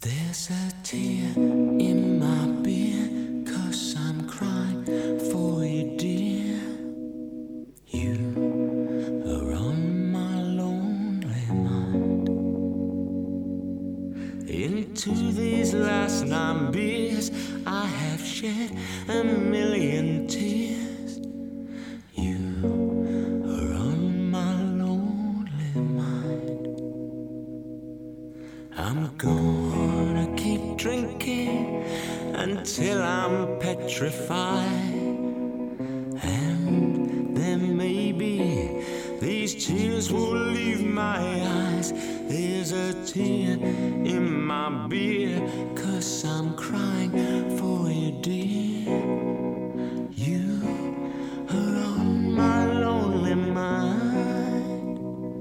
There's a tear in my beer, 'cause I'm crying for you, dear. You are on my lonely mind. Into these last 9 beers I have shed a million tears. You are on my lonely mind. I'm gonna keep drinking until I'm petrified, and then maybe these tears will leave my eyes. There's a tear in my beer, 'cause I'm crying for you, dear. You are on my lonely mind.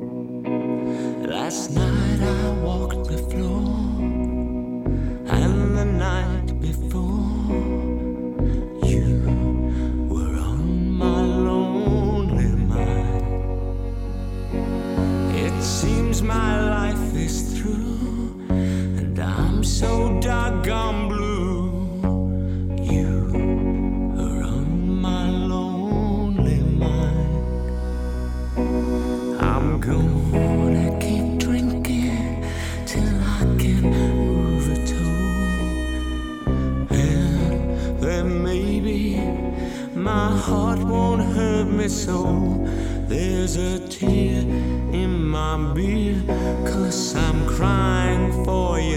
Last night I walked the floor, and the night before, you were on my lonely mind. It seems my life is through, and I'm so doggone blue. You are on my lonely mind. I'm gonna keep drinking till I can move a toe, and then maybe my heart won't hurt me so. There's a tear in my beer, 'cause I'm crying for you.